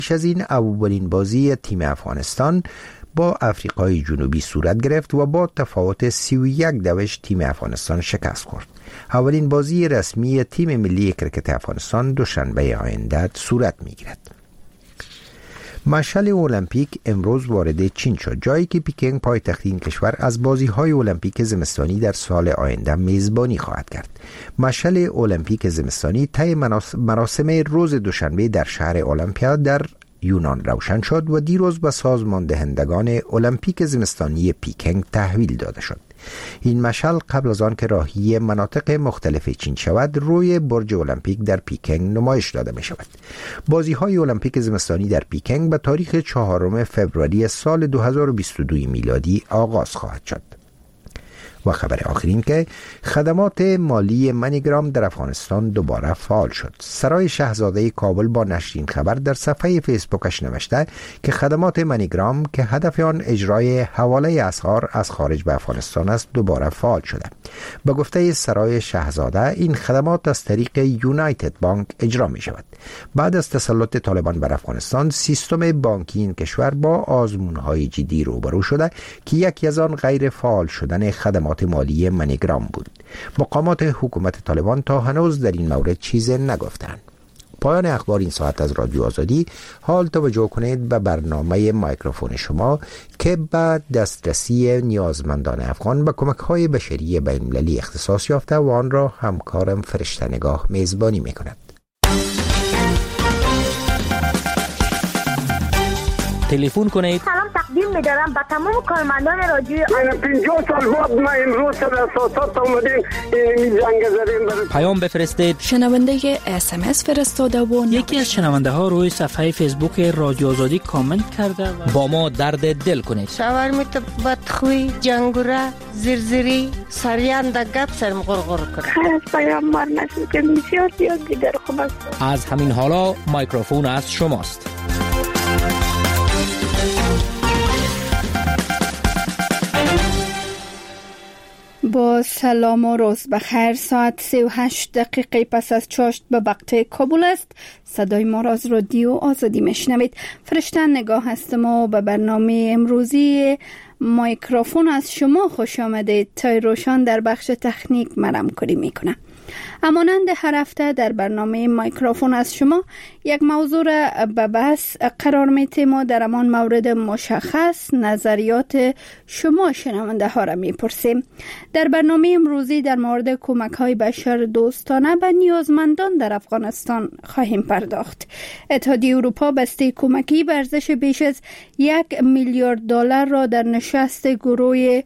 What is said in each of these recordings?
پیش از این اولین بازی تیم افغانستان با آفریقای جنوبی صورت گرفت و با تفاوت 31 تیم افغانستان شکست خورد. اولین بازی رسمی تیم ملی کرکت افغانستان دوشنبه آینده صورت می‌گیرد. مشعل المپیک امروز وارد چین شد، جایی که پکینگ پایتخت این کشور از بازی‌های المپیک زمستانی در سال آینده میزبانی خواهد کرد. مشعل المپیک زمستانی طی مراسم روز دوشنبه در شهر المپیا در یونان روشن شد و دیروز به سازمان دهندگان المپیک زمستانی پکینگ تحویل داده شد. این مشعل قبل از آن که راهی مناطق مختلف چین شود روی برج المپیک در پکینگ نمایش داده می شود. بازی های المپیک زمستانی در پکینگ به تاریخ 4 فوریه سال 2022 میلادی آغاز خواهد شد. و خبر آخرین که خدمات مالی منیگرام در افغانستان دوباره فعال شد. سرای شاهزاده کابل با نشر این خبر در صفحه فیسبوکش نوشته که خدمات منیگرام که هدف آن اجرای حواله اسعار از خارج به افغانستان است دوباره فعال شده. به گفته سرای شاهزاده این خدمات از طریق یونایتد بانک اجرا می شود. بعد از تسلط طالبان بر افغانستان سیستم بانکی این کشور با آزمون‌های جدی روبرو شده که یکی از آن غیر فعال شدن خدمات مالی منیگرام بود. مقامات حکومت طالبان تا هنوز در این مورد چیزی نگفتند. پایان اخبار این ساعت از رادیو آزادی. حال توجه کنید به برنامه میکروفون شما که به دسترسی نیازمندان افغان به کمک‌های بشری بین‌المللی اختصاص یافته و آن را همکارم فرشته نگاه میزبانی می‌کند. تلفن کنید. سلام تقدیم می‌دارم به تمام کارمندان رادیو. من 50 سال بعد ما امروز سر اساسات اومدیم این جنگ زدیم. پیام بفرستید. شنونده SMS فرستاده و یکی از شنونده ها روی صفحه فیسبوک رادیو آزادی کامنت کرده و با ما درد دل کنید. شاورمیت بدخوی جنگوره زرزری سریان د گپ سرم غرغر کرد. خلاص پیام مار نشد که بسیار زیاد دیگر خوب است. از همین حالا میکروفون از شماست. با سلام و روز بخیر. ساعت 38 دقیقه پس از چاشت به وقت کابل است. صدای ما را از رادیو آزادی میشنوید. فرشته نگاه هستم و به برنامه امروزی میکروفون از شما خوش آمدید. تای روشان در بخش تکنیک مرمکوری میکنم. همانند هر هفته در برنامه میکروفون از شما یک موضوع را به بحث قرار میتیم و در همان مورد مشخص نظریات شما شنونده ها را میپرسیم. در برنامه امروزی در مورد کمک های بشر دوستانه به نیازمندان در افغانستان خواهیم پرداخت. اتحادیه اروپا بسته کمکی به ارزش بیش از 1 میلیارد دلار را در نشست گروه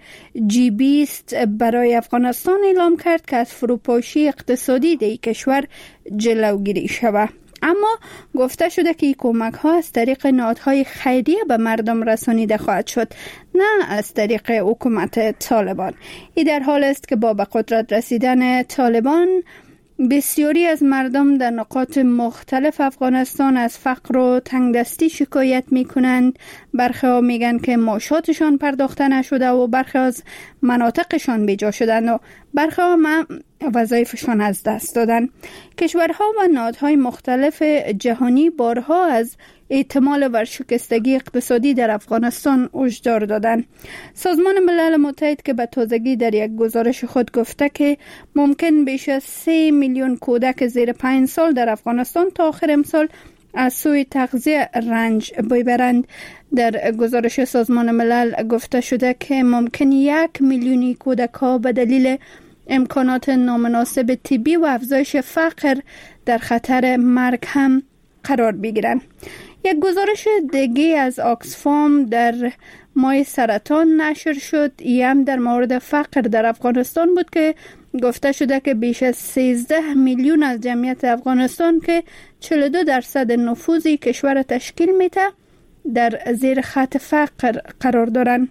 G20 برای افغانستان اعلام کرد که از فروپاشی اقتصادی در کشور جلوگیری شود. اما گفته شده که این کمک ها از طریق نهادهای خیریه به مردم رسانیده خواهد شد، نه از طریق حکومت طالبان. این در حال است که با به قدرت رسیدن طالبان بسیاری از مردم در نقاط مختلف افغانستان از فقر و تنگدستی شکایت می کنند. برخی ها می گن که معاشاتشان پرداخته نشده و برخی از مناطقشان بیجا شدند و برخی ها وظایفشان از دست دادن. کشورها و نهادهای مختلف جهانی بارها از احتمال ورشکستگی اقتصادی در افغانستان هشدار دادند. سازمان ملل متحد که به تازگی در یک گزارش خود گفته که ممکن بیش از 3 میلیون کودک زیر 5 سال در افغانستان تا آخر امسال از سوی تغذیه رنج ببرند. در گزارش سازمان ملل گفته شده که ممکن 1 میلیونی کودک ها به دلیل امکانات نامناسب طبی و افزایش فقر در خطر مرگ هم قرار بگیرند. یک گزارش دیگه از آکسفام در ماه سرطان نشر شد. این هم در مورد فقر در افغانستان بود که گفته شده که بیش از 13 میلیون از جمعیت افغانستان که 42% نفوذ کشور تشکیل میده در زیر خط فقر قرار دارند.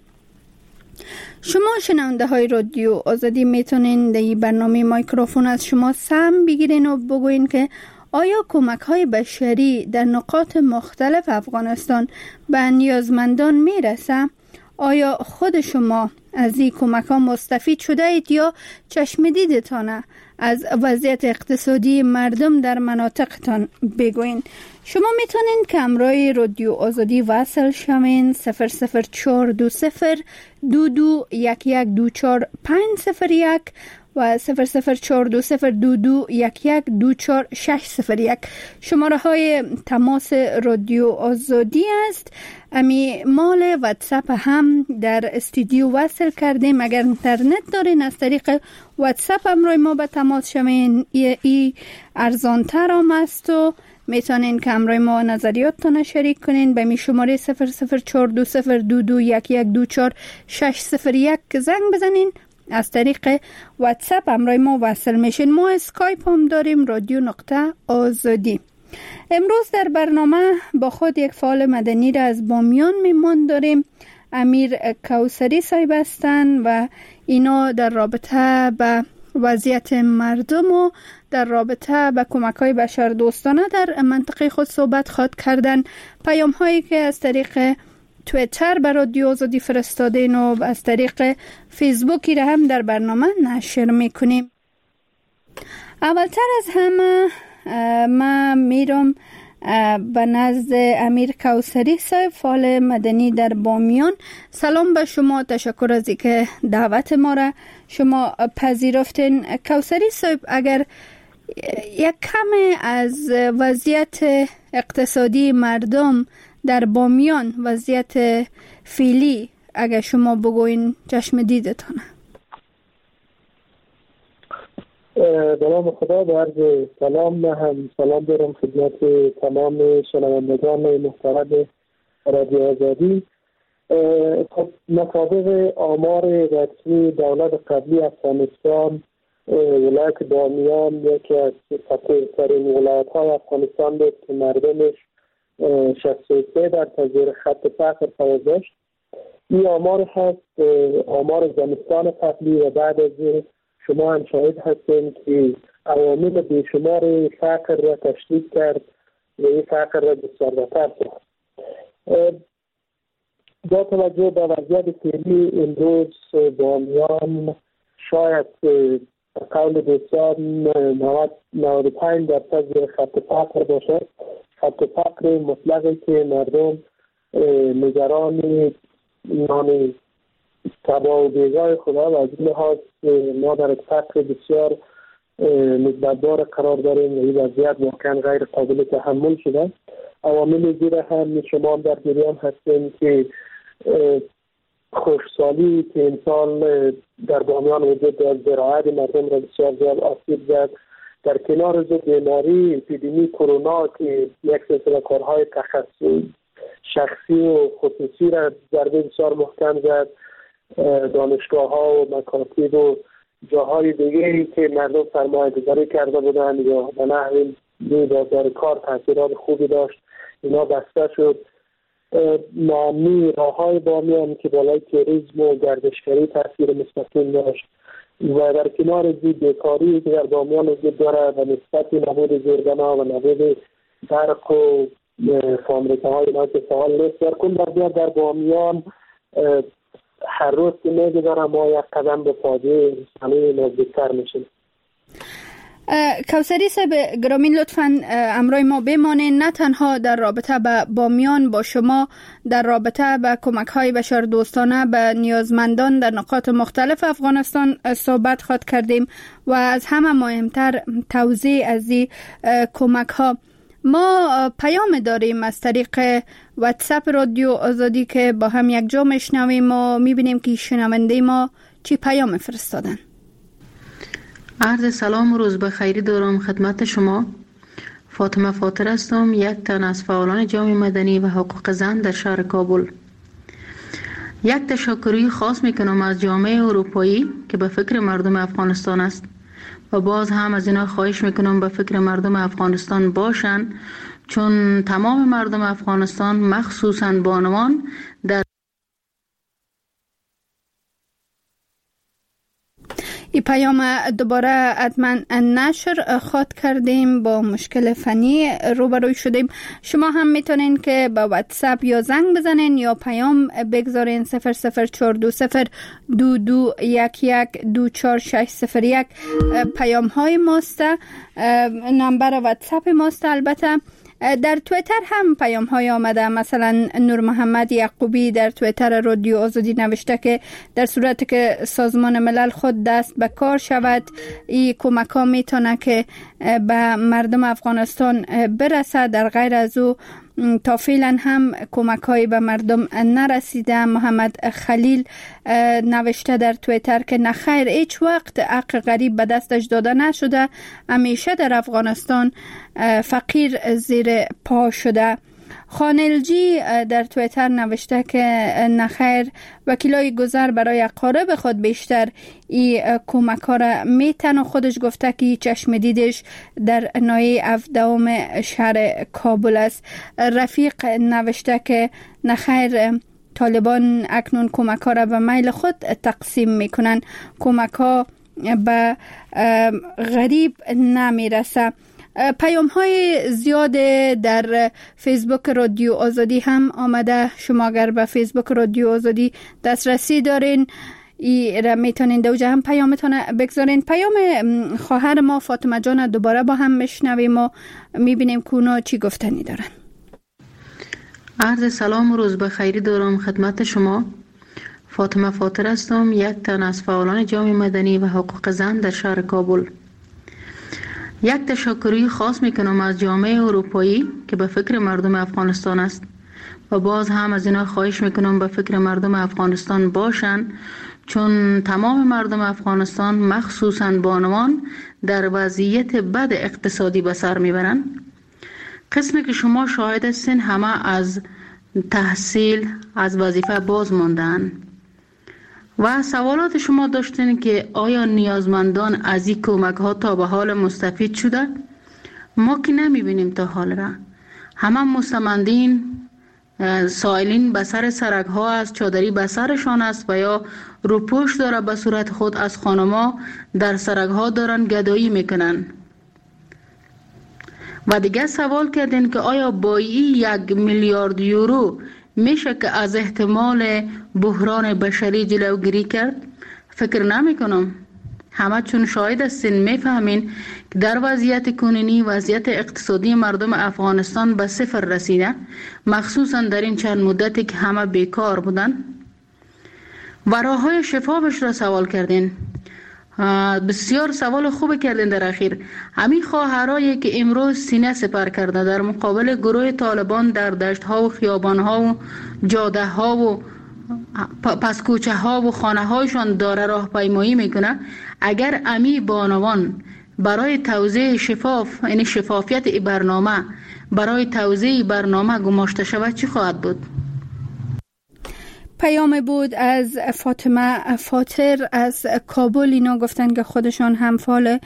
شما شنونده های رادیو آزادی میتونین در این برنامه میکروفون از شما سهم بگیرین و بگوین که آیا کمک های بشری در نقاط مختلف افغانستان به نیازمندان میرسه؟ آیا خود شما از این کمک ها مستفید شده اید یا چشم دیدتان از وضعیت اقتصادی مردم در مناطقتان بگوین. شما میتونین که همراه رادیو آزادی وصل شوین 00420 221124 و 00420221124 شماره های تماس رادیو آزادی است. امی مال واتساپ هم در استودیو وصل کردیم. اگر اینترنت دارین از طریق واتساپ همراه ما به تماس شوین. ای ارزانتر هم است و میتونین که همراه ما نظریاتتون شریک کنین. به می شماره 00420221124 که زنگ بزنین. از طریق واتساپ همراه ما وصل میشین. ما اسکایپ هم داریم، رادیو.آزادی. امروز در برنامه با خود یک فعال مدنی را از بامیان میمان داریم. امیر کوثری صاحب هستند و اینا در رابطه به وضعیت مردم و در رابطه به کمک‌های بشردوستانه در منطقه خود صحبت خواهد کردن. پیام هایی که از طریق تویتر بر رادیو آزادی فرستادین و از طریق فیسبوکی را هم در برنامه نشر میکنیم. اولتر از همه ما میرم به نزد امیر کوثری صاحب، فعال مدنی در بامیان. سلام به شما، تشکر از اینکه دعوت ما را شما پذیرفتین. کوثری صاحب، اگر یک کم از وضعیت اقتصادی مردم در بامیان، وضعیت فعلی، اگر شما بگوین چشم دیدتانه. به نام خدا، به عرض سلام. من هم سلام دارم خدمت تمام شنوندگان محترم رادیو آزادی. مطابق آمار رسمی دولت قبلی افغانستان، ولایت بامیان یکی از فقیرترین ولایت‌های افغانستان بود که مردمش 63 در زیر خط فقر قرار داشت. این آمار هست، آمار زمستان قبلی، و بعد از شما هم شاهد هستیم که عوامل بیشمار فقر را تشدید کرد و این فقر را گسترده‌تر کرد. با توجه به وضعیت فعلی امروز بامیان شاید قول دوستان 95% زیر خط فقر باشد. خط فقر مطلقی که مردم نگران نان تباه و بیگاه خدا و از این لحاظ ما در فقر بسیار مزبردار قرار داریم و این وضعیت واقعا غیر قابل تحمل شده. عوامل زیر هم شما در جریان هستیم که خشکسالی که امسال در بامیان وجود دارد زراعت مردم را بسیار زیاد آسیب زد. در کنار از بیماری اپیدمی کرونا که یک سلسله کارهای تخصصی شخصی و خصوصی را ضربه بسیار محکم زد. دانشگاه ها و مکاتب و جاهای دیگری که مردم سرمایه گذاری کرده بودند یا به نحوی بازار کار تاثیرات خوبی داشت، اینا بسته شد. ناامنی راههای بامیان که بالای توریسم و گردشگری تاثیر مستقیم داشت و در کنار از بیکاری که در بامیان وجود دارد و نسبت نبود زیربنا و نبود برق و فابریکه‌های اینا که فعال نیست، در کل در بامیان هر روز که میگذره ما یک قدم به فاجعه انسانی نزدیکتر میشیم. کوثری صاحب گرامی، لطفاً همراه ما بمانید. نه تنها در رابطه با بامیان، با شما در رابطه با کمک‌های بشردوستانه به نیازمندان در نقاط مختلف افغانستان صحبت خواهد کردیم و از همه مهمتر توزیع از این کمک‌ها. ما پیام داریم از طریق واتساپ رادیو آزادی که با هم یک جا میشنویم و میبینیم که شنونده ما چی پیام فرستادن. عرض سلام و روز بخیری دارم خدمت شما. فاطمه فاطر هستم، یک تن از فعالان جامعه مدنی و حقوق زن در شهر کابل. یک تشکری خاص میکنم از جامعه اروپایی که به فکر مردم افغانستان است و باز هم از اینا خواهش میکنم به فکر مردم افغانستان باشن، چون تمام مردم افغانستان مخصوصاً بانوان در این پیام دوباره حتما نشر خواهد کردیم، با مشکل فنی روبروی شدیم. شما هم میتونین که با واتساپ یا زنگ بزنین یا پیام بگذارین 00202112461 پیام های ماست، نمبر واتساپ ماست. البته در تویتر هم پیام های آمده، مثلا نور محمد یعقوبی در تویتر رادیو آزادی نوشته که در صورتی که سازمان ملل خود دست به کار شود، این کمک ها میتونه که به مردم افغانستان برسه. در غیر از او تا فعلا هم کمک های به مردم نرسیده. محمد خلیل نوشته در تویتر که نخیر، هیچ وقت حق غریب به دستش داده نشده، همیشه در افغانستان فقیر زیر پا شده. خانلجی در تویتر نوشته که نخیر، وکیلای گذر برای اقارب خود بیشتر این کمک ها را میتن و خودش گفته که چشم دیدش در ناحیه 17 شهر کابل است. رفیق نوشته که نخیر، طالبان اکنون کمک ها را به میل خود تقسیم میکنن، کمک ها به غریب نمیرسه. پیام های زیاد در فیسبوک رادیو آزادی هم آمده. شما اگر به فیسبوک رادیو آزادی دسترسی دارین، ای را میتونین دوجه هم پیامتون بگذارین. پیام خواهر ما فاطمه جان دوباره با هم میشنویم و میبینیم که اونا چی گفتنی دارن. عرض سلام و روز بخیری دارم خدمت شما. فاطمه فاطر هستم، یک تن از فعالان جامعه مدنی و حقوق زن در شهر کابل. یک تشکری خاص میکنم از جامعه اروپایی که به فکر مردم افغانستان است و باز هم از اینا خواهش میکنم به فکر مردم افغانستان باشن، چون تمام مردم افغانستان مخصوصاً بانوان در وضعیت بد اقتصادی به سر میبرن. قسمی که شما شاهد هستین همه از تحصیل از وظیفه باز موندن و سوالات شما داشتین که آیا نیازمندان از این کمک ها تا به حال مستفید شده؟ ما که نمیبینیم تا حال را. همه مستمندین سائلین به سر سرک ها از چادری به سرشان است و یا روپوش داره به صورت خود از خانما در سرک ها دارن گدایی میکنن. و دیگه سوال کردین که آیا با این 1 میلیارد یورو میشه که از احتمال بحران بشری جلوگیری کرد؟ فکر نمی کنم. همه چون شاهد هستین میفهمین که در وضعیت کنونی وضعیت اقتصادی مردم افغانستان به صفر رسیده، مخصوصا در این چند مدتی که همه بیکار بودن. و راههای شفافش را سوال کردین. بسیار سوال خوب کردین در اخیر. همین خواهرایی که امروز سینه سپر کرده در مقابل گروه طالبان در دشت ها و خیابان ها و جاده ها و پس کوچه ها و خانه هایشان داره راه پیمایی میکنه، اگر امی بانوان برای توزیع شفاف، یعنی شفافیت ای برنامه، برای توزیع برنامه گماشته شود چی خواهد بود؟ پیام بود از فاطمه فاطر از کابل. اینا گفتن که خودشان هم فعال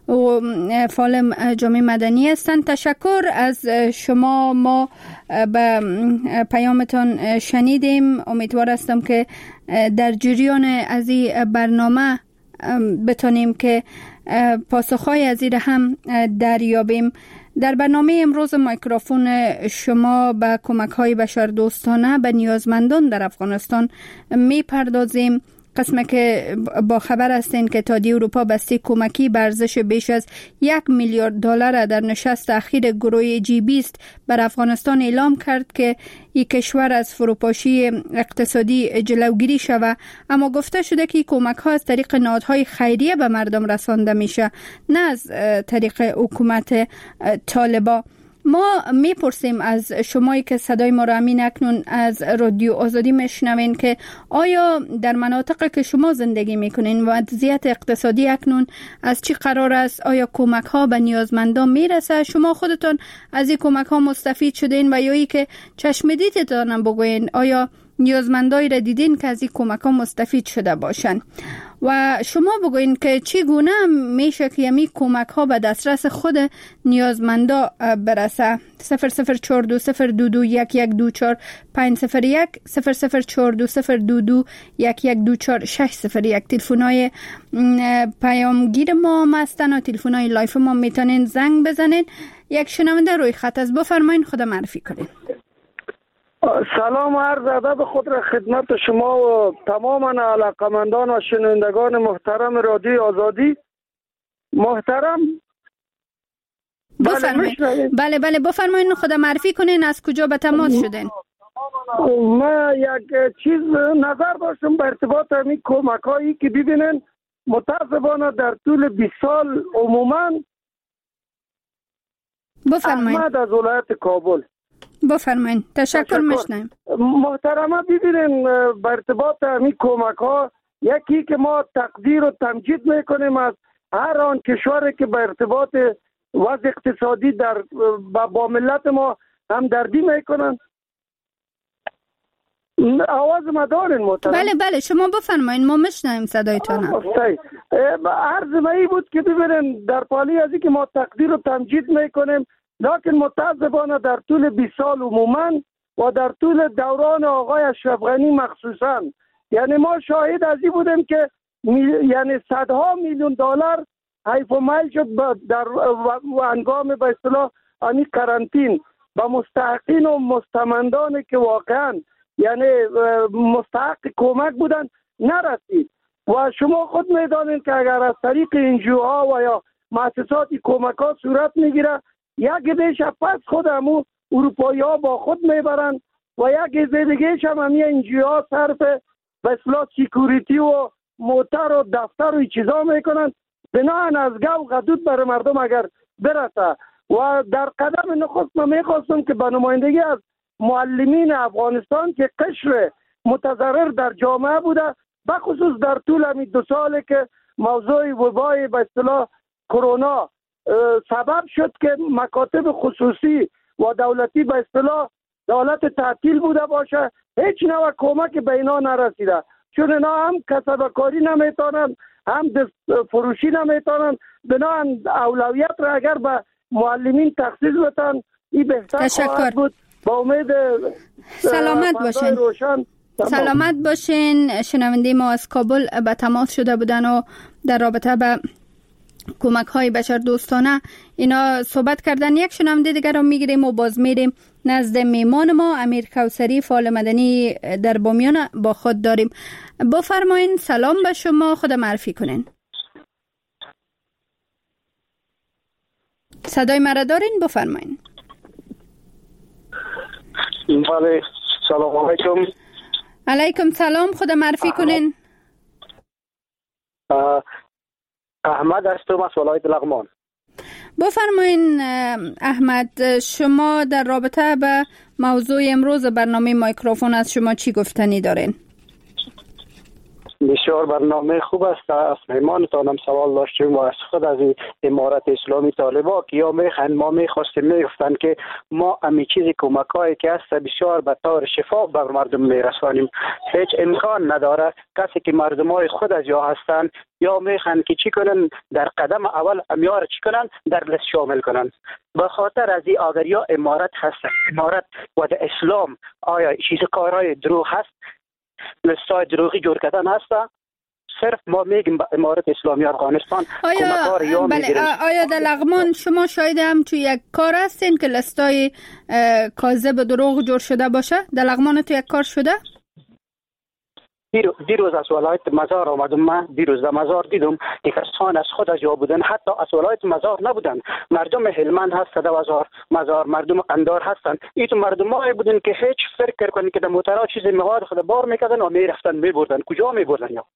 جامعه مدنی هستند. تشکر از شما. ما به پیامتان شنیدیم. امیدوار هستم که در جریان از این برنامه بتونیم که پاسخهای از این هم دریابیم. در برنامه امروز میکروفون شما به کمک‌های بشردوستانه به نیازمندان در افغانستان می‌پردازیم. قسمه که با خبر هستین که اتحادیه اروپا بسته کمکی به ارزش بیش از 1 میلیارد دلار در نشست اخیر گروه G20 بر افغانستان اعلام کرد که این کشور از فروپاشی اقتصادی جلوگیری شود، اما گفته شده که کمک ها از طریق نهادهای خیریه به مردم رسانده میشه، نه از طریق حکومت طالبان. ما میپرسیم از شمایی که صدای ما را همین اکنون از رادیو آزادی میشنوین که آیا در مناطقی که شما زندگی میکنین وضعیت اقتصادی اکنون از چی قرار است؟ آیا کمک ها به نیازمندان میرسه؟ شما خودتون از این کمک ها مستفید شدین و یا ای که چشم دیدتان بگوین آیا نیازمندایی را دیدین که از این کمک ها مستفید شده باشند و شما بگوین که چگونه میشه که یمی کمک ها به دسترس خود نیازمندا برسه. 00420221501 تلفن‌های پیامگیر ما هم هستن و تلفن‌های لایف ما میتونین زنگ بزنین. یک شنونده روی خط از بفرمایین، خود معرفی کنین. سلام و عرض ادب خود را خدمت شما و تماما علاقمندان و شنوندگان محترم رادیو آزادی. محترم بله بفرمایین، خود معرفی کنین، از کجا به تماس شدین؟ من یک چیز نظر داشتم به ارتباط همین کمک هایی که ببینن متاسفانه در طول 20 سال عموما. بفرمایین. احمد از ولایت کابل. بفرمایین. تشکر میشنم. محترمه ببینین به ارتباط همین کمک ها، یکی که ما تقدیر و تمجید میکنیم از هر آن کشوری که به ارتباط وضع اقتصادی در با ملت ما همدردی میکنن. آواز ما دارین محترم؟ بله شما بفرمایین، ما میشنویم صدایتان. عرض مایی بود که ببینین در پالی ازی که ما تقدیر و تمجید میکنیم، لکن متاسفانه در طول 20 سال عموما و در طول دوران آقای اشرف غنی مخصوصا، یعنی ما شاهد ازی بودیم که یعنی صدها میلیون دلار حیف و میل شد در هنگام به اصطلاح آنی کرانتین با مستحقین و مستمندانی که واقعا یعنی مستحق کمک بودن نرسید. و شما خود میدانید که اگر از طریق انجیوها و یا مؤسسات کمک ها صورت میگیره، یک دیش پس خود همون اروپایی ها با خود میبرن و یک دیگهش هم همین انجیوها صرف به اصطلاح سیکوریتی و موتر و دفتر و چیزا میکنن بناهن از گو غدود برای مردم اگر برسه. و در قدم نخست من میخواستم که به نمایندگی از معلمین افغانستان که قشر متضرر در جامعه بوده، بخصوص در طول همین 2 ساله که موضوع وبای به اصطلاح کرونا سبب شد که مکاتب خصوصی و دولتی به اصطلاح دولت تعطیل بوده باشه، هیچ نوع کمک به اینا نرسیده، چون اینا هم کسب کاری نمیتونن هم دست فروشی نمیتونن. بنابراین اولویت را اگر به معلمین تخصیص بدن این بهتر خواهد بود. با امید سلامت باشین. سلامت باشین. شنونده ما از کابل به تماس شده بودن و در رابطه به کمک های بشر دوستانه اینا صحبت کردن. یک شنونده دیگر رو میگیریم و باز میریم نزد میمان ما امیر کوثری، فعال مدنی در بامیان با خود داریم. بفرمایین. سلام به شما، خود معرفی کنین. صدای مرا دارین؟ بفرمایین. بله سلام علیکم. علیکم سلام، خود معرفی کنین. احمد هستم از ولایت لغمان. بفرمایین احمد، شما در رابطه به موضوع امروز برنامه مایکروفون از شما چی گفتنی دارین؟ بسیار برنامه خوب است. از میمانتانم سوال داشتیم و از خود از امارت اسلامی طالبا که یا میخوان ما میخواستیم میگفتن که ما امی چیزی کمکایی که هست بسیار به طور شفاف بر مردم میرسانیم. هیچ امکان نداره کسی که مردمای خود از یا هستن یا میخوان که چی کنن در قدم اول امیار چی کنن در لست شامل کنن. به خاطر از این اگر یا امارت هست، امارت و در اسلام آیا چیز کارهای دروغ هست، لستای دروغی جور کردن هسته، صرف ما میگیم به امارت اسلامی افغانستان آیا در لغمان شما شاید هم توی یک کار هستین که لستای کاذب دروغ جور شده باشه؟ در لغمان تو یک کار شده؟ دیروز از ولایت مزار آمدم. من دیروز در مزار دیدم که کسان از خود از جا بودن، حتی از ولایت مزار نبودن، مردم هلمند هست در مزار، مردم قندار هستن. این تو مردم هایی بودن که هیچ فکر کنن که در موترها چیز مواد خود بار میکردن و میرفتن میبردن. کجا میبردن؟ یا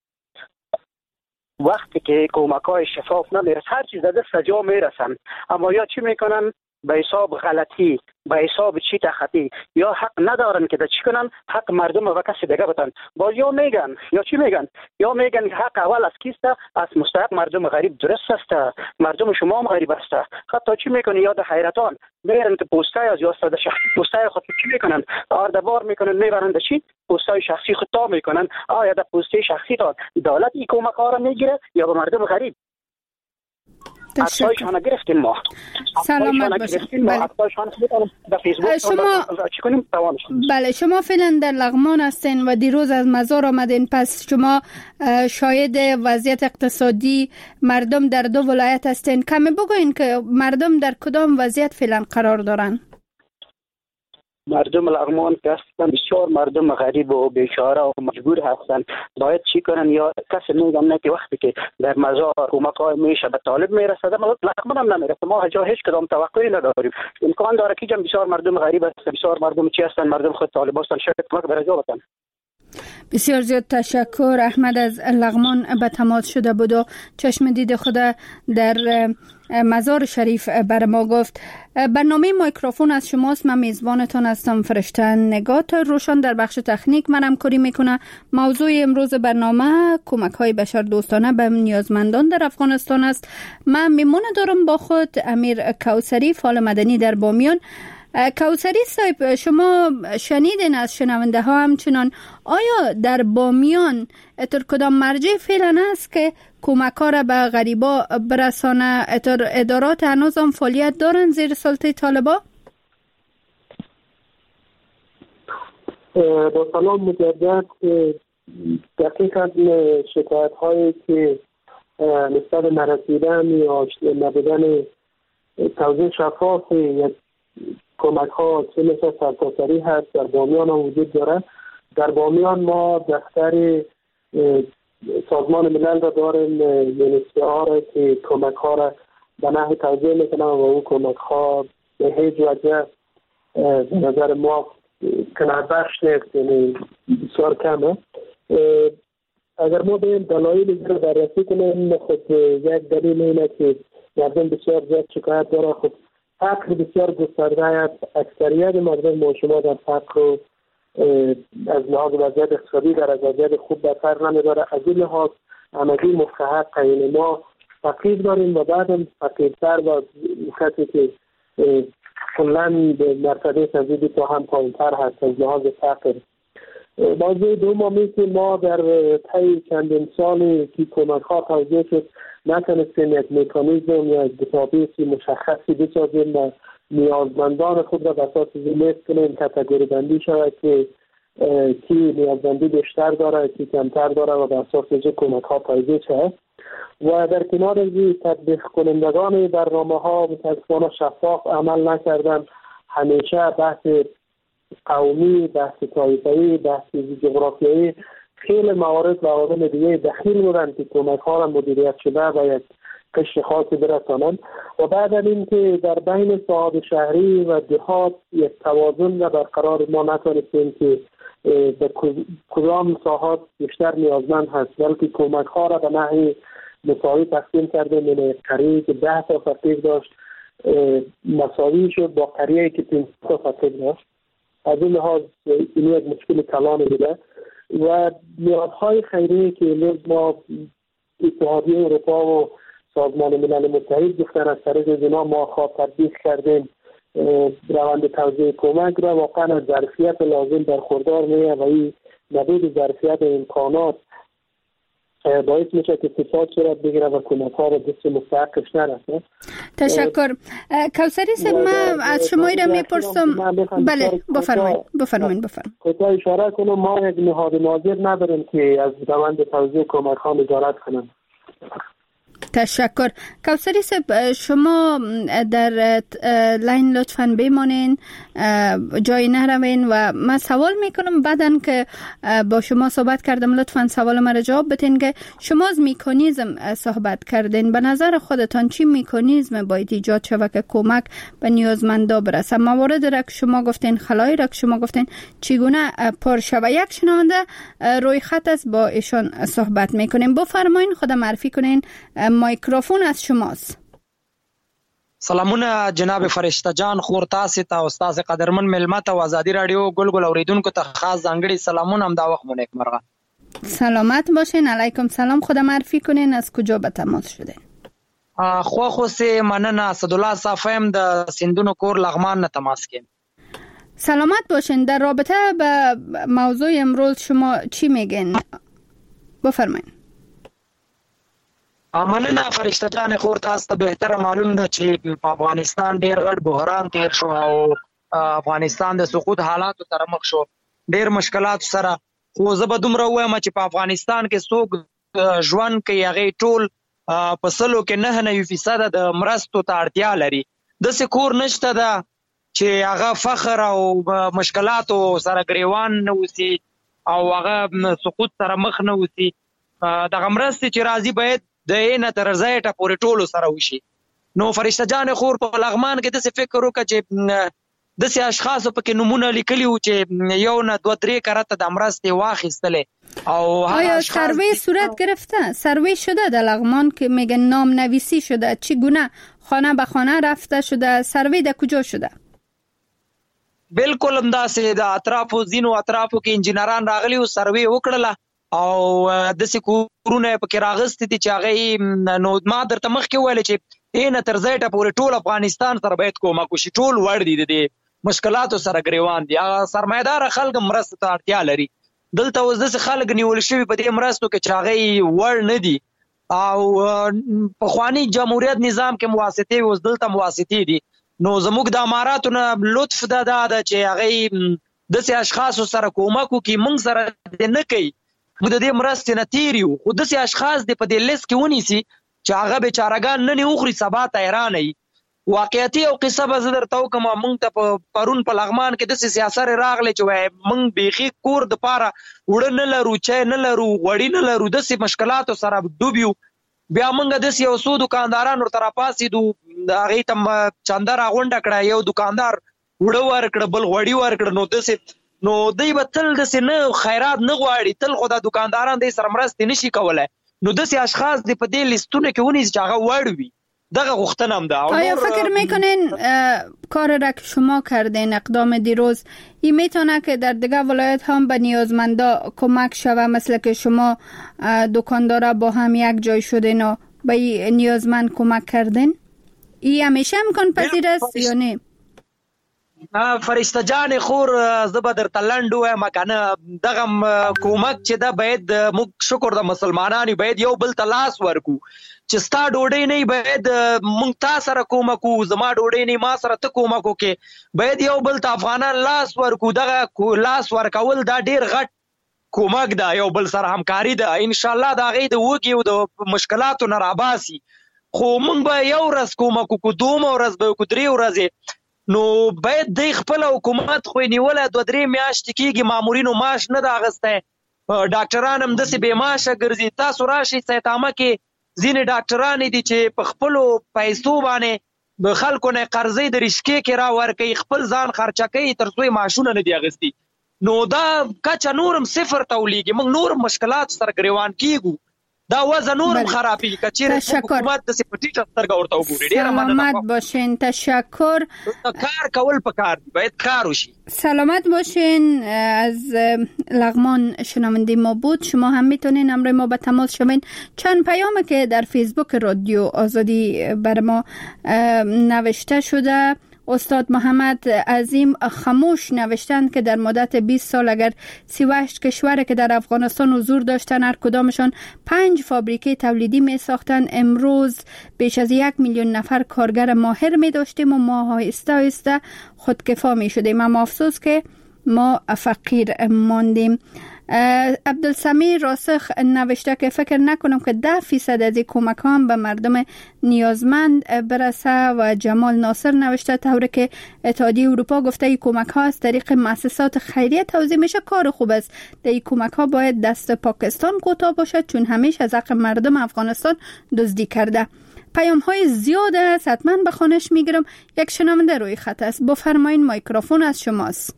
وقتی که کمک های شفاف نمیرس هر چیز در دست جا میرسن، اما یا چی میکنن به حساب غلطی، به حساب چی تخطی یا حق ندارن که چی کنن، حق مردم و کسی دیگه بتن. باز یا میگن یا چی میگن، یا میگن حق اول از کیست؟ از مستحق مردم غریب درست است، مردم شما هم غریب است. حتی چی میکنه یاد حیرتان میرن که پوستای از یاستاد شخصی پوستای خود چی میکنن، آردبار میکنن میبرن چی پوستای شخصی خود تا میکنن. آیا در پوسته شخصی تا دولت این کمک ها را میگیره یا به مردم غریب؟ اکتایشان گرفتیم ما. سلامت باشید. بله شما فعلا در لغمان هستین و دیروز از مزار آمدین، پس شما شاهد وضعیت اقتصادی مردم در دو ولایت هستین. کمی بگوین که مردم در کدام وضعیت فعلا قرار دارن؟ مردم لغمان که هستن بسیار مردم غریب و بیچاره و مجبور هستن. باید چی کنن؟ یا کسی میگن نه که وقتی که در مزار کمک‌های میشه به طالب میرسه، لغمان هم نمیرسه. ما جا هیچ کدام توقعی نداریم. امکان داره که بسیار مردم غریب هستن، بسیار مردم چی هستن، مردم خود طالب هستن، شاید کمک برجا بتن. بسیار زیاد تشکر. احمد از لغمان به تماس شده بود و چشم دید خود در مزار شریف بر ما گفت. برنامه مایکروفون از شماست. من میزبانتان هستم فرشته نگات. روشن در بخش تکنیک من همکاری میکنه. موضوع امروز برنامه کمک های بشر دوستانه به نیازمندان در افغانستان است. من میمونه دارم با خود امیر کوثری، فعال مدنی در بامیان. کوثری صاحب، شما شنیدین از شنونده ها همچنان، آیا در بامیان اتر کدام مرجع فعلا است که کمک ها را به غریبا برسانه؟ اتر ادارات هنوز هم فعالیت دارن زیر سلطه طالبا؟ با سلام مجدد. دقیقا شکایت هایی که نسبت نرسیدن یا نبودن توضیح شفاف یک کمک ها چه مثل سرتاسری هست در بامیان هم وجود داره. در بامیان ما دفتر سازمان ملل را داریم، UNHCR که کمک ها را به نحو توزیع میکنه و اون کمک ها به هیچ وجه به نظر ما کنار بخش نیست، یعنی بسیار کمه. اگر ما به دلایل را بررسی کنیم، خود یک دلیل اینه که مردم بسیار زیاد شکایت داره. خود فقر بسیار گسترده است. اکثریت مردم ما شما در فقر رو از لحاظ وضعیت اقتصادی در از وضعیت خوب بهتر نمیداره. از این لحاظ همگی مستحق، یعنی ما فقیر داریم و بعدم فقیرتر و کسی که کلاً به مرتبه تزدید تا هم پایین‌تر هست از لحاظ فقر. موضوع دومی که ما در طی چندین سالی که کمک ها توزیع شد نتونستیم یک مکانیزم یا یک دیتابیسی مشخصی بسازیم و نیازمندان خود را به اساس لیست کنیم، کاتگوری بندی شود که کی نیازمندی بیشتر داره، کی کمتر داره و به اساس کمک ها توزیع شود. و در کنار از تطبیق کنندگان برنامه ها متاسفانه شفاف عمل نکردن. همیشه بحث قومی، بحث طایفه‌ای، بحث جغرافیایی، خیلی موارد و عوامل دیگه دخیل بودن که کمک ها را مدیریت شده و یک قشر خاصی برسانند. و بعد از اینکه در بین صاحب شهری و دهات یک توازن را برقرار ما نتونستیم که به کدام ساحات بیشتر نیازمند هست، بلکه کمک ها را به نحو مساوی تقسیم کردیم. یعنی قریه که 10 تا فقیر داشت مساوی شد با قریه که 3 تا فقیر داشت. از این لحاظ این یک مشکل کلان بوده. و نیازهای خیریه که امروز ما اتحادیه اروپا و سازمان ملل متحد گفتن از طریق اینا ما خواه تطبیق کردیم روند توزیع کمک را، واقعا از ظرفیت لازم برخوردار میه و این نبود ظرفیت امکانات باعث میشه که فساد صورت بگیره و کمک ها را دست مستحقش نرسه. تشکر. کوثری صاحب، من از شما را میپرسم. بله بفرمایید. کوتاه اشاره کنم، ما یک نهاد ناظر نداریم که از روند توزیع کمک ها نظارت کنم. تشکر. کوثری صاحب، شما در لاین لطفاً بمانین، جای نروین و من سوال میکنم بعدن که با شما صحبت کردم لطفاً سوال مرا جواب بدین که شما از میکانیزم صحبت کردین. به نظر خودتان چی میکانیزم باید ایجاد شود که کمک به نیازمندا برسه؟ موارد را که شما گفتین، خلایی را که شما گفتین، چگونه پر شود؟ یک شنونده روی خط است، با ایشان صحبت میکنیم. بفرمایین، خود معرفی کنین. مایکروفون از شماست. سلامونه جناب فرشته جان، خور تاسو ته او استاد قدرمن ملمت او ازادي رادیو گلگل اوریدونکو ته خاص ځانګړي سلامونه. هم دا وخت مو نیکمرغه. سلامت باشین. علیکم سلام. خود معرفی کنین، از کجا به تماس شدین؟ خو سه مننه. اسدالله صافیم د سندونو کور لغمان نه تماس کیم. سلامت باشین. در رابطه به موضوع امروز شما چی میگین؟ بفرمایید. مننه فرشته جان، خور تاسو ته بهتره معلوم ده چې په افغانستان ډیر غټ بحران تیر شو او افغانستان د سقوط حالاتو سره مخ شو، ډیر مشکلات سره. خو زه به دومره وایم چې په افغانستان کې څوک ژوند کوي هغه ټول په سلو کې 9% د مرستو ته اړتیا لري. داسې کور نشته ده چې هغه فخر او مشکلاتو سره ګریوان نه وسی او هغه سقوط سره مخ نه وسی. دغه مرستې چې راځي باید د اینه تر ځایه پورې ټولو سره وشي. نو فرشته جان خور په لغمان کې داسې فکر وکړه چې داسې اشخاصو پکې نمونه لیکلي وو چې یو نه 2-3 کرته د مرستې واخیستلې. او آیا سروی صورت گرفته؟ سروی شده در لغمان که میگن نام نویسی شده؟ چگونه خانه به خانه رفته شده؟ سروی در کجا شده؟ بالکل همداسې د اطرافو ځینو اطرافو کې انجینران راغلي او سروی وکړله او داسې کورونه پکې راغستې دي چې هغه نو ما درته مخکې ویل چې اینه تر ځایه پورې ټول افغانستان سره باید کومک وشي. ټول وړ دي د مشکلاتو سره ګریوان دي. هغه سرمایدار خلک مرستو ته اړتیا لري. دلته اوس داسې خلک نیول شوي په دې مرستو کې چې هغه وړ نه دي او پخواني جمهوریت نظام کې مواسطې اوس دلته مواسطې دي. نو زموږ د اماراتو نه لطف ده چې هغه داسې اشخاصو سره کومک وکړي. موږ سره دې نه کوي، موږ د دې مرستې نه تیر یو، خو داسې اشخاص دې په دې لیست کې ونیسي چې هغه بیچارهګان نن یې وخوري سبا ته حیرانه وي. واقعیتي یو قصه به زه درته وکړم. موږ ته په پرون په لغمان کې داسې سیاست راغلی چې وایي موږ بیخي کور دپاره اوړه نه لرو، چای نه لرو، غوړي نه لرو، داسې مشکلاتو سره ډوب یو. بیا موږ داسې یو څو دکانداران ورته راپاڅېدو، هغې ته چنده راغونډه کړه، یو دکاندار اوړه ورکړه، بل غوړي ورکړه. نو داسې نو دوی به تل داسې نه خیرات نه غواړي، تل خو دا دکانداران دی سره مرستې نشي کولی. نو داسې اشخاص دی په دې لیستونه کې ونیسي چې هغه وړ وي. دغه غوښتنه هم ده. آیا فکر میکنین کار را که شما کردین، اقدام دیروز، این میتونه که در دیگه ولایت هم به نیازمندا کمک شوه؟ مثل که شما دکاندارا با هم یک جای شدین و به نیازمند کمک کردین؟ این همیشه امکان پذیر است یا نه؟ فرشته جان خور زه به درته لنډ ووایم کنه. دغه کومک چې ده باید موږ شکر د مسلمانانو باید یو بل ته لاس ورکو چې ستا ډوډۍ نه باید موږ تا سره کومک وکړو، زما ډوډۍ نه ما سره ته کومک وکړې. باید یو بل ته افغانان لاس ورکو. دغه لاس ورکول دا ډیر غټ کومک ده، یو بل سره همکاري ده. انشاءالله د هغې د وږي او د مشکلاتو نه راباسي. خو موږ به یو ورځ کومک وکړو، دومره ورځ به وکړو، 3 ورځې. نو باید دی خپل حکومت خو نیوله 2-3 میاشتې کېږي، مامورینو معاش نه ده اخیستی، ډاکټران هم داسې بې معاشه ګرځي. تاسو راشئ سیتامه کې ځینې ډاکټران دي چې په خپلو پیسو باندې خلکو نه قرضې د رشکې کې را ورکوي، خپل ځان خرچه کوي تر څو یې معاشونه نه دي اخیستي. نو دا کچه نورم صفر ته ولیږي، موږ نورم مشکلاتو سره ګریوان کېږو، دا وضع نورم خرابېږي. که چېرې حکومت داسې په ټیټه سترګه ورته وګوري. ډېره مننه. سلامت باشین. تشکر. کار کول پکار دي، باید کار وشي. سلامت باشین. از لغمان شنونده ما بود. شما هم میتونین همراه ما به تماس شوین. چند پیامی که در فیسبوک رادیو آزادی بر ما نوشته شده. استاد محمد عظیم خموش نوشتند که در مدت 20 سال اگر 38 کشور که در افغانستان حضور داشتن هر کدامشان 5 فابریکه تولیدی می ساختن، امروز بیش از 1 میلیون نفر کارگر ماهر می داشتیم و ما آهسته آهسته خودکفا می شدیم. اما افسوس که ما فقیر ماندیم. عبدالسمی راسخ نوشته که فکر نکنم که 10% از این کمک ها هم به مردم نیازمند برسه. و جمال ناصر نوشته طوری که اتحادیه اروپا گفته این کمک ها از طریق مؤسسات خیریه توزیع میشه، کار خوب است. در این کمک ها باید دست پاکستان کوتاه باشد چون همیشه از حق مردم افغانستان دزدی کرده. پیام های زیاد است، حتما به خانش میگیرم. یک شنونده روی خط است، بفرمایین، مایکروفون از شماست.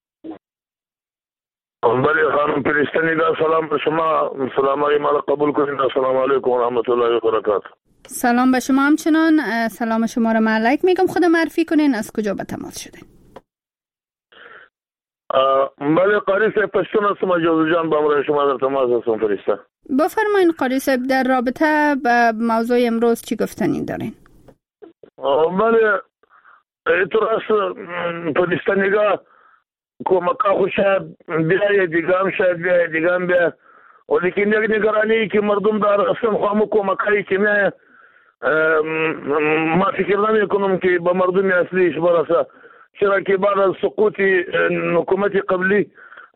بله خانم فرشته نیدا، سلام به شما. سلام علیکم، قبول کنید. السلام علیکم و رحمت الله و برکاته. سلام به شما همچنان. سلام شما را معلق میگم. خود معرفی کنین، از کجا به تماس شدین؟ بله قاری صاحب پشتون هستم. اجازه جان با امروز شما در تماس هستم فرشته. بفرمایین قاری صاحب، در رابطه با موضوع امروز چی گفتنی دارین؟ بله اعتراض فرشته نگاه کمکا خو شاید بیای دیگه هم شاید بیای دیگه هم بیای، ولیکن یک نگرانی که مردم داره اصلا خواهمو کمکایی که میای ما فکر نمی کنم که به مردم اصلیش برسه، چرا که بعد از سقوط حکومت قبلی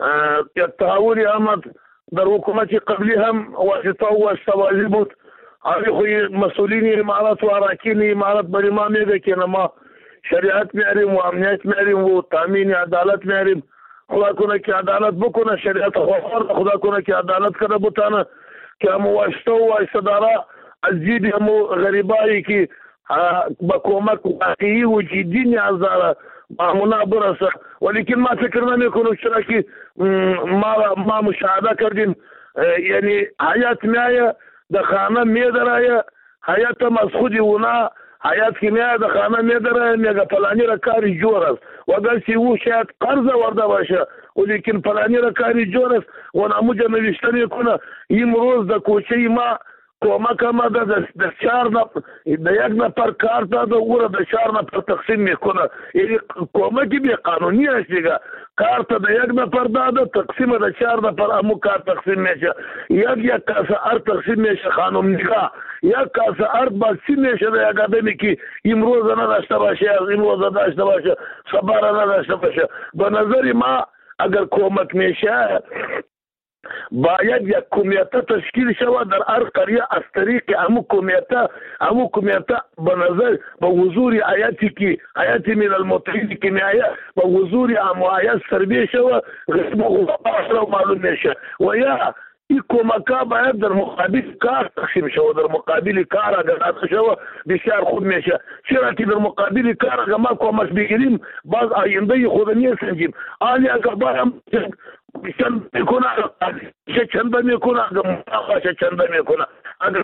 تحولی آمد. در حکومت قبلی هم واسطه و واسطه بود. آقای خوی مسئولین امارات و اراکین امارات بر ما میگه که ما شریعت میاریم و امنیت میاریم و تامین عدالت میاریم. خدا کنه که عدالت بکنه، شریعت خدا کنه که عدالت کنه بتانه که هم واسطه و واسطه داره از جیب هم غریبایی که با کمک واقعی و جدی نیاز داره معمولا برسه. ولیکن ما فکر نمی کنم، چرا که ما مشاهده کردیم یعنی حیات میایه در خانه میداره، حیات هم از خودی اونا حیات که میایه در خانه میداره میگه پلانی را کاری جور است و اگر او شاید قرض ورده باشه ولیکن پلانی را کاری جور است و نموجه نوشته میکنه امروز در کوچه ما کمک ما در چهار نفر در یک نفر کار داده او را در 4 نفر تقسیم میکنه. یعنی کمکی بی قانونی است دیگه. کار تا در یک نفر داده تقسیم در 4 نفر امو کار تقسیم میشه. یک کاسه ارد تقسیم میشه خانم نگاه، یک کاسه ارد بسیم میشه در یک آدمی که امروز نداشته باشه امروز نداشته باشه صبر نداشته باشه. به نظر ما اگر کمک میشه باید یک کمیته تشکیل شود در هر قریه از طریق امو کمیته به نظر به حضور آیاتی که آیاتی من المتحدین که میآید به حضور امو آیات سربیه شود غصب معلوم میشه و یا این کمکا باید در مقابل کار تقسیم شود. در مقابل کار اگر داده شود بسیار خوب میشه، چرا که در مقابل کار اگر ما کمک بگیریم باز آینده خود نسنجیم. آلی اگر باید چند میکنه چند میکنه اگر چند میکنه اگر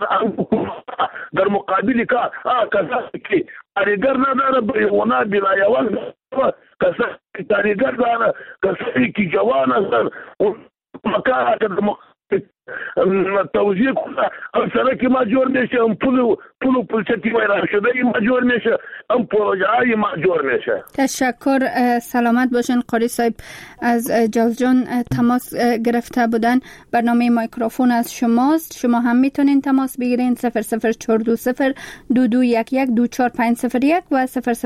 در مقابل کار کسایی که کاریگر نداره بیونا بلایوان کسایی که کاریگر داره کسایی که جوان هستن مکان اگر توضیح کنه سرکی ما جور میشه ام پولو پلچتی ویران شده ما جور میشه ام پروژه های ما جور میشه. تشکر. سلامت باشین قاری صاحب. از جوزجان تماس گرفته بودن. برنامه مایکروفون از شماست. شما هم میتونین تماس بگیرین 00420 2211240501 و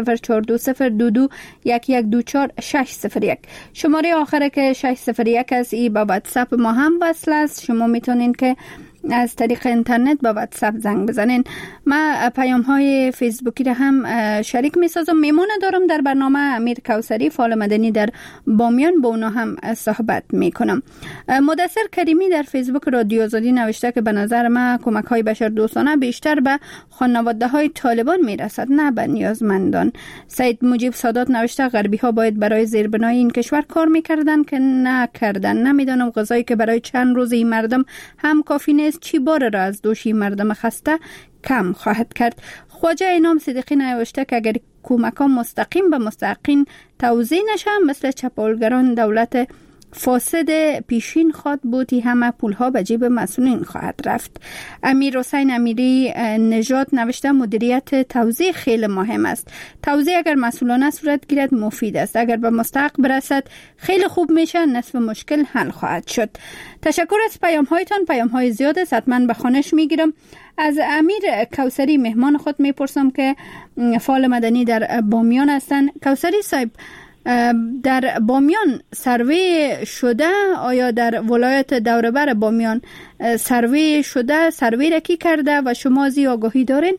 004202211240601. شماره آخره که 601 است ای با واتساپ ما هم وصل است. شما میتونین که از طریق اینترنت با واتساپ زنگ بزنین. ما پیام های فیسبوکی را هم شریک میسازم. میمونه دارم در برنامه امیر کوثری فعال مدنی در بامیان، با اونا هم صحبت میکنم. مدثر کریمی در فیسبوک رادیو آزادی نوشته که به نظر ما کمک های بشر دوستانه بیشتر به خانواده های طالبان میرسد نه به نیازمندان. سید مجیب سادات نوشته غربی ها باید برای زیربنای این کشور کار میکردن که نکردن. نمیدانم غذایی که برای چند روز این مردم هم کافی نیست چی بار را از دوشی مردم خسته کم خواهد کرد. خواجه اینام صدیقی نوشته که اگر کمکان مستقیم به مستحقین توزیع نشه مثل چپاولگران دولت فاسد پیشین خواد بودی همه پولها به جیب مسئولین خواهد رفت. امیر حسین امیری نژاد نوشته مدیریت توزیع خیلی مهم است. توزیع اگر مسئولانه صورت گیرد مفید است، اگر به مستحق برسد خیلی خوب میشه، نصف مشکل حل خواهد شد. تشکر از پیام هایتان. پیام های زیاد است، حتما به خانش میگیرم. از امیر کوثری مهمان خود میپرسم که فعال مدنی در بامیان هستند. کوثری صاحب، در بامیان سروی شده؟ آیا در ولایت دوربر بامیان سروی شده؟ سروی را کی کرده و شما از این آگاهی دارین؟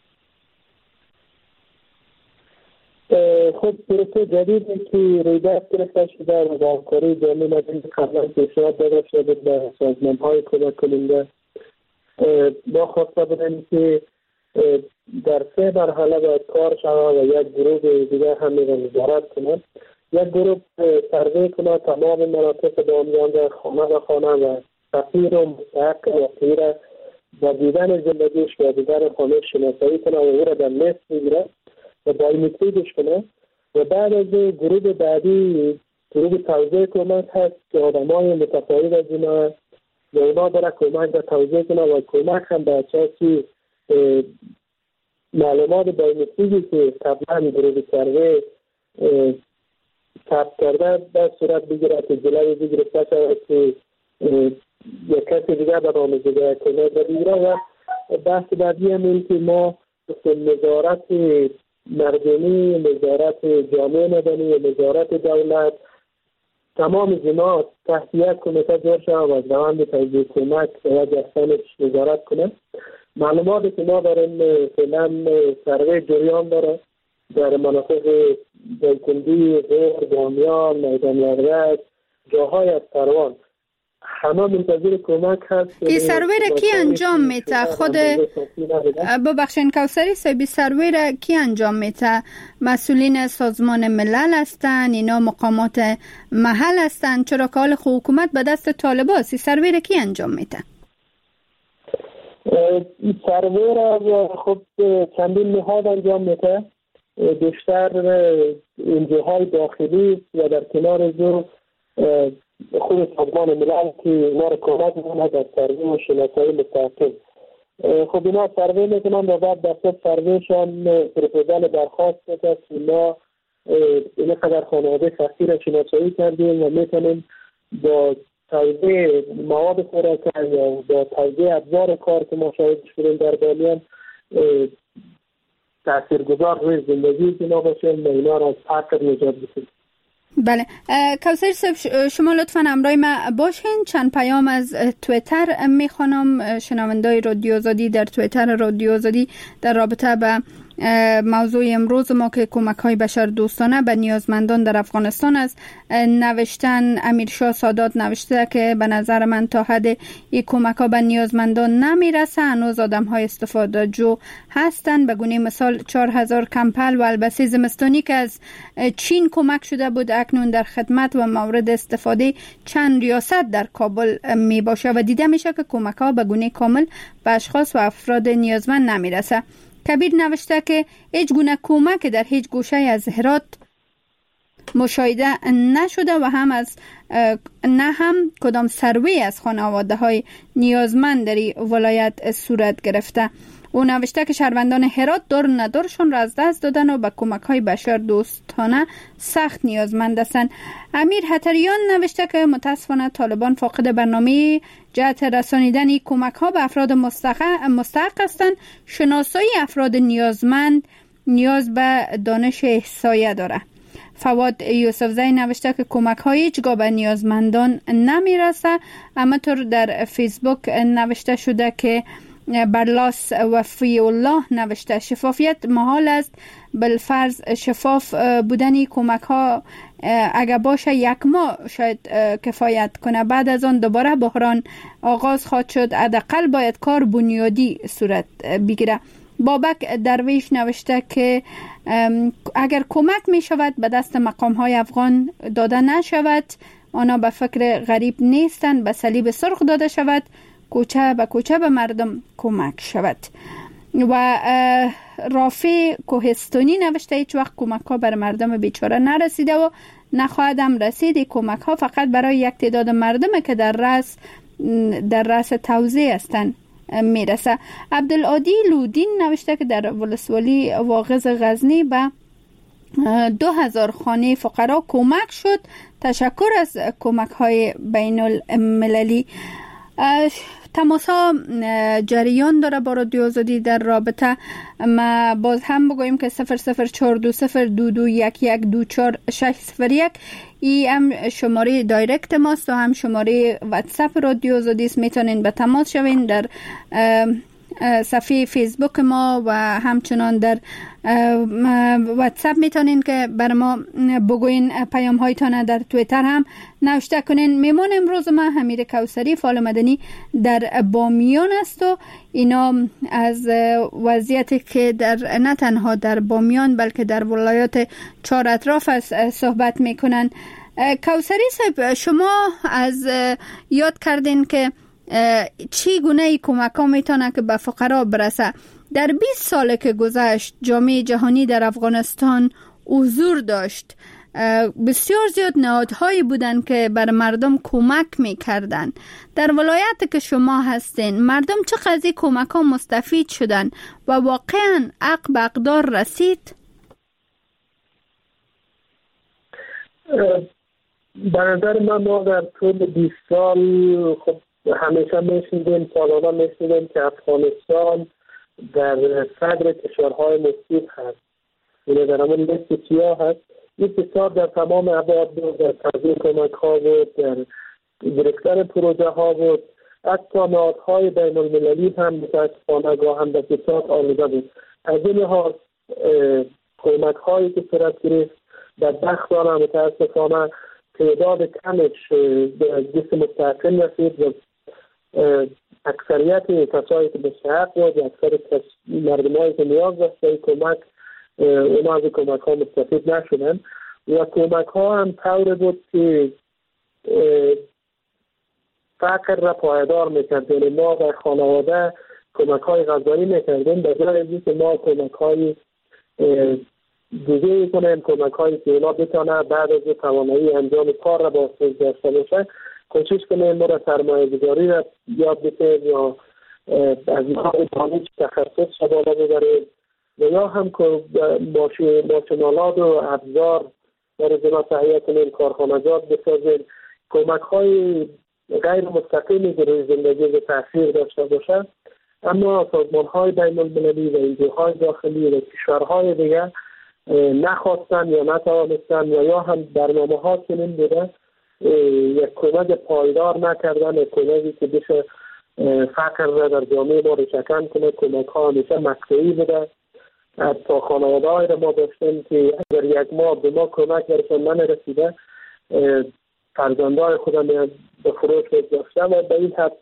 خب پروژه جدیدی که روی دست گرفته شده و با همکاری جامعه مدنی قبلا پیشنهاد داده شده به سازمان‌های کمک کننده ما خواسته بودیم که در 3 مرحله باید کار شود و یک گروه دیگر هم نظارت کنند. یک گروه سروی کنه تمام مناطق بامیان در خانه به خانه و فقیر و مستحق و غیر با دیدن زندگیش و دیدن خانه شناسایی کنه و او را در لیست بگیره و بایومتریکش کنه و بعد از گروه بعدی گروه توزیع کمک هست که آدم های متفاوت از اینا و اونا برای کمک را توزیع کنه و کمک هم به اساسی معلومات بایومتریکی که قبلا گروه سروی ثبت کرده در صورت بگیره که جلوی بگیره پس که یک کسی دیگر به آموزگاه کنه و بگیره و بحث بعدی هم این که ما نظارت مردمی، نظارت جامعه مدنی و نظارت دولت تمام اینا تحت یک کمیته جور شده و از روند توزیع کمک باید دستانش نظارت کنه. معلوماتی که ما داریم فعلا سروی جریان داره در مناطق دلکندی، غور، بامیان، میدان لرزک، جاهای از کاروان همه منتظر کمک هست. این سروی را کی انجام میته؟ خود ببخشین کوثری صاحب، سروی را کی انجام میته؟ مسئولین سازمان ملل هستن؟ اینا مقامات محل هستن؟ چرا که حال حکومت به دست طالباست؟ سروی را کی انجام میته؟ این سروی را خب چندین نهاد انجام میته، بیشتر انجاهای داخلی و در کنار زو خود سازمان ملل که ما را کمک میکنه در سروی و شناسایی مستقیم. خب اینا سروی میکنن و بعد دسته سرویشان پروپوزال درخواست میده که ما اینقدر خانواده فقیر شناسایی کردیم و میتونیم با توزیع مواد خوراکی یا با توزیع ابزار کار که ما شاهدش بودیم در بامیان تاثیرگذار روی زندگی اینا باشیم و اینا را از فقر نجات بدیم. بله کوثر صاحب، شما لطفاً همراه ما باشین. چند پیام از تویتر میخوانم. شنوندای رادیو آزادی در تویتر رادیو آزادی در رابطه به موضوع امروز ما که کمک‌های بشر دوستانه به نیازمندان در افغانستان است نوشتن. امیرشاه سادات نوشته که به نظر من تا حد این کمک‌ها به نیازمندان نمیرسه، هنوز آدم‌های استفاده جو هستند. به گونه مثال 4000 کمپل و البسه زمستانی که از چین کمک شده بود اکنون در خدمت و مورد استفاده چند ریاست در کابل می باشه و دیده میشه که کمک‌ها به گونه کامل به اشخاص و افراد نیازمند نمیرسه. کبیر نوشته که هیچ گونه کمک در هیچ گوشه از هرات مشاهده نشده و نه هم کدام سروی از خانواده های نیازمند در ولایت صورت گرفته. او نوشته که شهروندان هرات دور ندورشون را از دست دادن و به کمک های بشر دوستانه سخت نیازمند هستند. امیر حتریان نوشته که متاسفانه طالبان فاقد برنامه جهت رسانیدن کمک ها به افراد مستحق هستند. شناسایی افراد نیازمند نیاز به دانش احصایه داره. فواد یوسفزی نوشته که کمک های هیچگاه به نیازمندان نمیرسه. همینطور در فیسبوک نوشته شده که برلاس وفی الله نوشته شفافیت محال است، بالفرض شفاف بودنی کمک ها اگر باشه یک ماه شاید کفایت کنه، بعد از آن دوباره بحران آغاز خواهد شد. حداقل باید کار بنیادی صورت بگیره. بابک درویش نوشته که اگر کمک می شود به دست مقام های افغان داده نشود، آنها به فکر غریب نیستند، به صلیب سرخ داده شود، کوچه به کوچه به مردم کمک شود. و رافی کوهستانی نوشته هیچ وقت کمک ها بر مردم بیچاره نرسیده و نخواهد هم رسید. کمک ها فقط برای یک تعداد مردم که در رأس توزیع هستند میرسه. عبدالعادی لودین نوشته که در ولسوالی واغظ غزنی به 2000 خانه فقرا کمک شد. تشکر از کمک های بین المللی. تماس ها جریان داره با رادیو آزادی در رابطه. ما باز هم بگوییم که 0042022112461 ای هم شماره دایرکت ماست و هم شماره واتساپ رادیو آزادی است. میتونین به تماس شوین در صفحه فیسبوک ما و همچنان در واتساپ میتونین که بر ما بگوین پیام هایتان. در تویتر هم نوشته کنین. میمون امروز ما حمید کوثری فعال مدنی در بامیان است و اینا از وضعیتی که در نه تنها در بامیان بلکه در ولایات چهار اطراف است صحبت میکنن. کوثری صاحب، شما از یاد کردین که چی گونه کمک ها میتونه که به فقرا برسه؟ در 20 سال که گذشت جامعه جهانی در افغانستان حضور داشت، بسیار زیاد نهادهایی بودن که بر مردم کمک میکردن. در ولایت که شما هستین مردم چه قضیه کمک ها مستفید شدن و واقعا حق به اقدار رسید؟ به نظر ما در طول 20 سال خب همیشه میشنیدیم، سالانه میشنیدیم که افغانستان در صدر کشورهای مفید هست، یعنی در همون لیست سیاه هست. این کشور در تمام ابعاد بود، در تقدیم کمک ها بود، در گرفتن پروژه ها بود، حتی نهادهای بین المللی هم متاسفانه گاهن به فساد آلوده بود. از این لحاظ کمک هایی که صورت گرفت بدبختانه متاسفانه تعداد کمش به جسم مستحکم رسید و اکثریت کسایی که مستحق بود، اکثر مردمایی که نیاز داشت به کمک، اونا از کمک ها مستفید نشدن و کمک ها هم طور بود که فقر را پایدار میکرد. یعنی ما در خانواده کمک های غذایی میکردیم، به جای از اینکه ما کمک های دیگه کنیم، کمک هایی که اونا بتانه بعد از توانایی انجام کار را بازسازی داشته باشه، کوشش کنیم ما را سرمایه گذاری را یاد بتیم یا از این دانش تخصص را بالا ببریم و یا هم که ماشینالات و ابزار در زنا تهیه کنیم، کارخانجات بسازیم. کمک های غیر مستقیمی که روی زندگی به تاثیر داشته باشه، اما سازمان های بین المللی و انجیوهای داخلی و کشورهای دیگه نخواستن یا نتوانستن یا هم برنامه ها چنین بوده یک کمک پایدار نکردن، یک کمکی که بشه فقر را در جامعه ما ریشه‌کن کنه. کمک ها همیشه مقطعی بوده. حتی خانواده های را ما داشتیم که اگر یک ماه به ما کمک برشان نرسیده فرزندهای خودم به فروش داشته و به این حد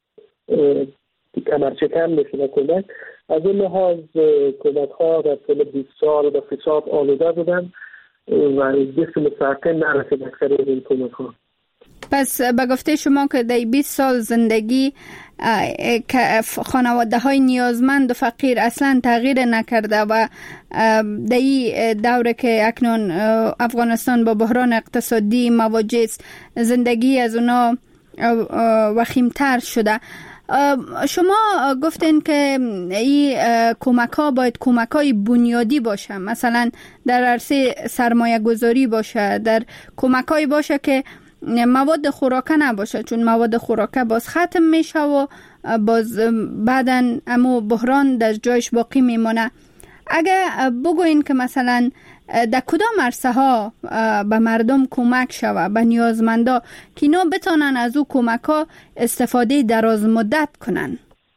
کمرشکن میشونه کمک. از این لحاظ کمک ها در طول 20 سال به فساد آلوده بودن و جسم مستحکم نرسید اکثر این کمک ها. پس به گفته شما که در 20 سال زندگی خانواده های نیازمند و فقیر اصلا تغییر نکرده و در این دوره که اکنون افغانستان با بحران اقتصادی مواجه است، زندگی از اونا وخیمتر شده. شما گفتین که این کمک ها باید کمک های بنیادی باشه، مثلا در عرصه سرمایه گذاری باشه، در کمک های باشه که مواد خوراکه نباشه، چون مواد خوراکه باز ختم میشه و باز بعداً امو بحران در جایش باقی میمونه. اگه بگوین که مثلا در کدام عرصه ها به مردم کمک شوه، به نیازمندا، که اینا بتانن از او کمک ها استفاده دراز مدت کنن؟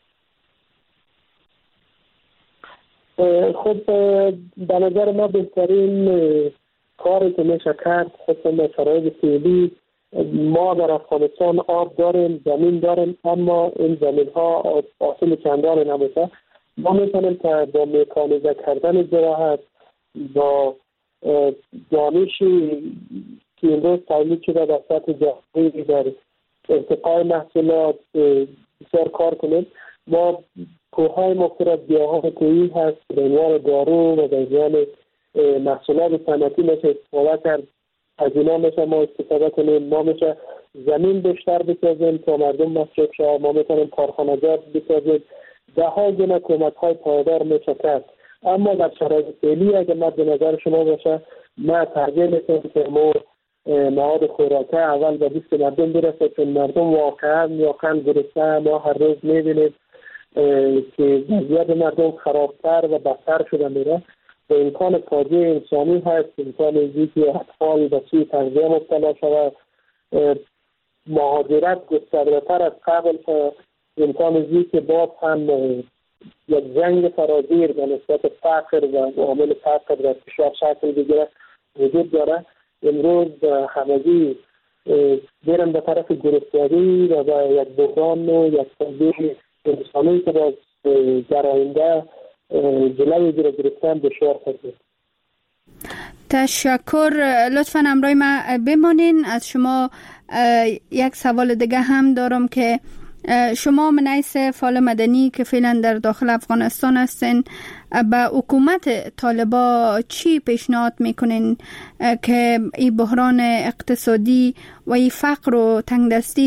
خب به نظر ما بهترین کاری که میشه کرد خصوصا شرایط فعلی، ما در افغانستان آب داریم، زمین داریم، اما این زمین ها حاصل چندان نبوده. ما میتونیم که با مکانیزه کردن زراعت، با دانشی که امروز تولید شده در سطح جهانی در ارتقای محصولات بسیار کار کنیم. ما کوههای مختلف، گیاهان کوهی هست به عنوان دارو و به عنوان محصولات صنعتی میشه استفاده کرد. از اینا میشه ما استفاده کنیم. ما میشه زمین بیشتر بسازیم تا مردم مصرف شه. ما میتونیم کارخانجات بسازیم. ده ها گونه کمک های پایدار میشه کرد. اما در شرایط فعلی اگه مد نظر شما باشه، ما ترجیح میکنم که ما مواد خوراکه اول به دست مردم برسه، چون مردم واقعا گرسنه. ما هر روز میبینیم که وضعیت مردم خرابتر و بدتر شده میره. به امکان فاجعه انسانی هست، امکان اینکه اطفال به سوی تغذیه مبتلا شود، مهاجرت گسترده‌تر از قبل، امکان اینکه که باز هم یک جنگ فراگیر به نسبت فقر و عامل فقر در کشور شکل بگیره وجود داره. امروز همگی برن به طرف گرسنگی و به یک بحران و یک فاجعه انسانی که باز در آینده جلوی گرفتن دشوار خواهد. تشکر. لطفاً همراه ما بمانین. از شما یک سوال دیگه هم دارم که شما من حیث فعال مدنی که فعلا در داخل افغانستان هستین، به حکومت طالبا چی پیشنهاد میکنین که این بحران اقتصادی و این فقر و تنگدستی